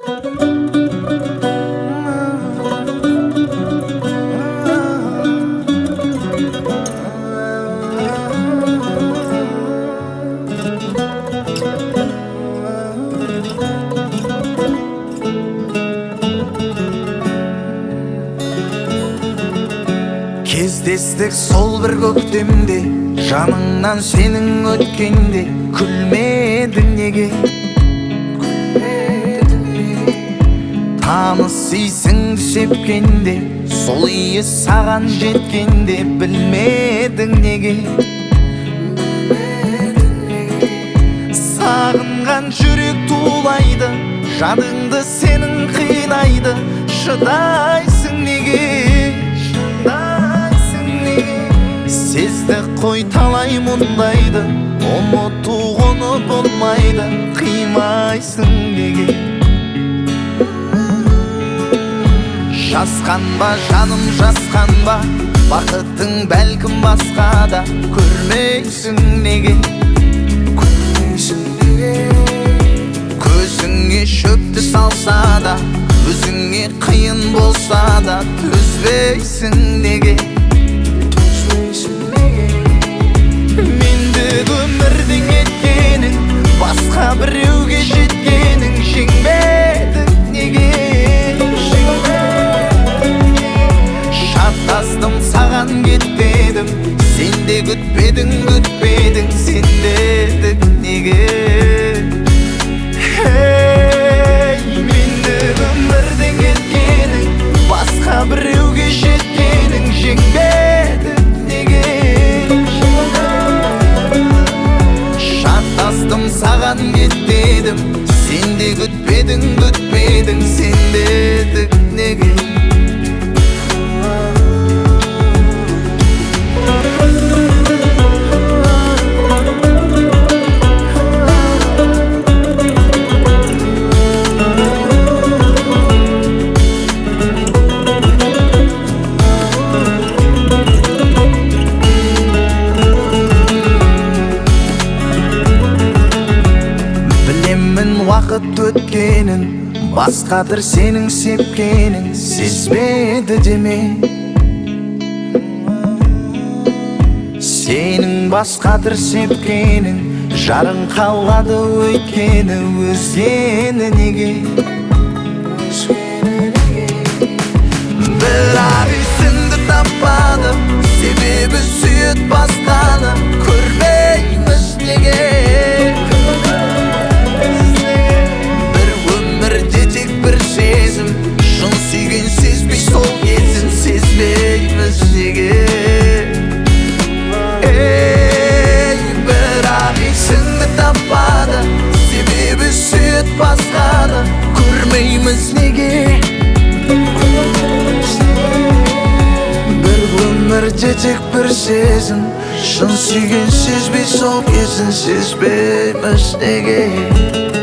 Кездестік сол бір көктемде, жаныңнан сенің өткенде, күлмедің неге? Таныс исіңді сепкенде, сол иі саған жеткенде, білмедің неге? Сағынған жүрек тулайды, жадыңды сенің қинайды, шыдайсың неге? Сезді қой талай мұндайды, ұмытуғыны болмайды, қимайсың неге? Жасқанба жаным жасқанба, бақытың бәлкім басқада, көрмейсің неге? Көзіңе шөпті салса да, өзіңе қиын болса да, төзбейсің неге? Мендік өмірдің еткенің, басқа біреуге жеткенің, жеңбедің неге? Шаттастым саған кетпедім, сен де күтпедің, сен дедік неге? Мендік өмірдің еткенің, басқа біреуге жеткенің, жеңбедің неге? Шаттастым саған кетпедім, сен де күтпедің, сен дедік неге? Уақыт өткенін, басқадыр сенің сепкенің, сезбеді деме? Сенің басқадыр сепкенің, жарың қалады өйткені, өзгені неге? Бірақ есіңді таппады, себебі сүйет басқаны, көрмейміз неге? Шын сүйген сезбей сол кезін, сезбейміз неге? Бірақ есіңді таппады, себебі сүйет басқаны, көрмейміз неге? Бір өмірде тек бір сезім, шын сүйген сезбей сол кезін, сезбейміз неге?